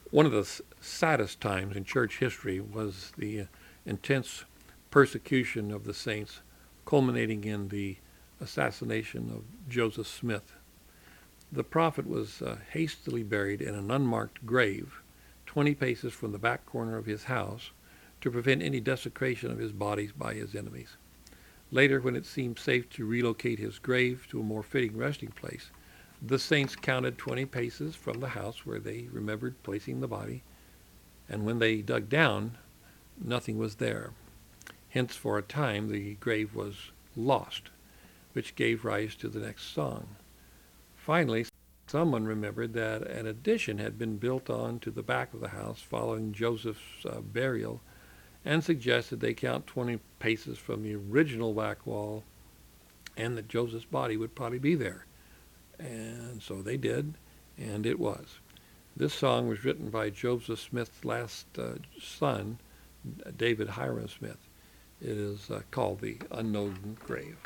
One of the saddest times in church history was the intense persecution of the saints, culminating in the assassination of Joseph Smith. The prophet was hastily buried in an unmarked grave 20 paces from the back corner of his house to prevent any desecration of his body by his enemies. Later, when it seemed safe to relocate his grave to a more fitting resting place, the saints counted 20 paces from the house where they remembered placing the body, and when they dug down, nothing was there. Hence, for a time, the grave was lost, which gave rise to the next song. Finally, someone remembered that an addition had been built on to the back of the house following Joseph's burial, and suggested they count 20 paces from the original back wall and that Joseph's body would probably be there. And so they did, and it was. This song was written by Joseph Smith's last son, David Hiram Smith. It is called The Unknown Grave.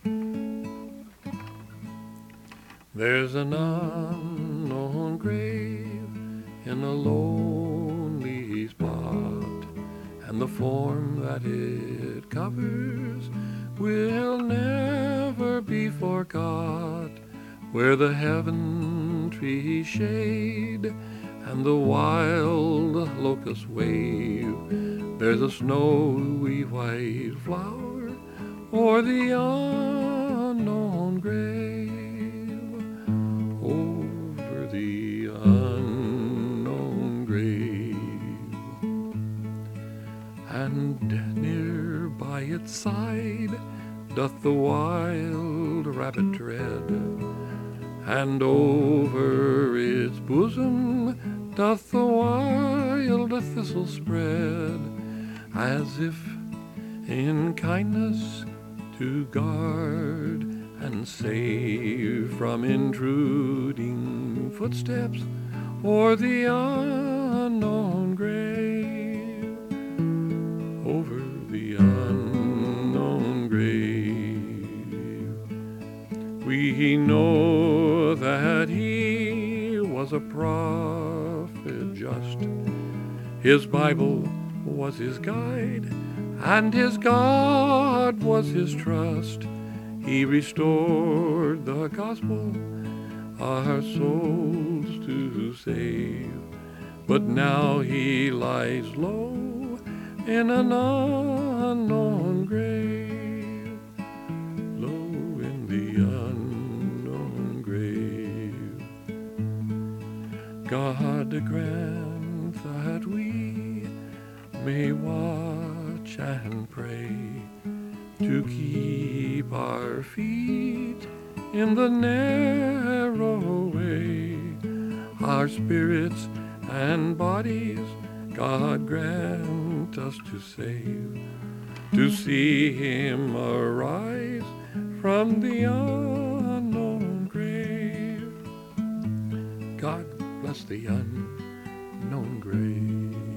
There's an unknown grave in a lonely spot, and the form that it covers will never be forgot. Where the heaven trees shade and the wild locusts wave, there's a snowy white flower o'er the unknown grave, over the unknown grave. And near by its side doth the wild rabbit tread, and over its bosom doth the wild thistle spread, as if in kindness to guard and save from intruding footsteps o'er the unknown grave, over the unknown grave. We know that he was a prophet just. His Bible was his guide, and his God was his trust. He restored the gospel, our souls to save. But now he lies low in an unknown grave, low in the unknown grave. God grant that we may watch and pray to keep our feet in the narrow way. Our spirits and bodies God grant us to save, to see him arise from the unknown grave. God bless the unknown grave.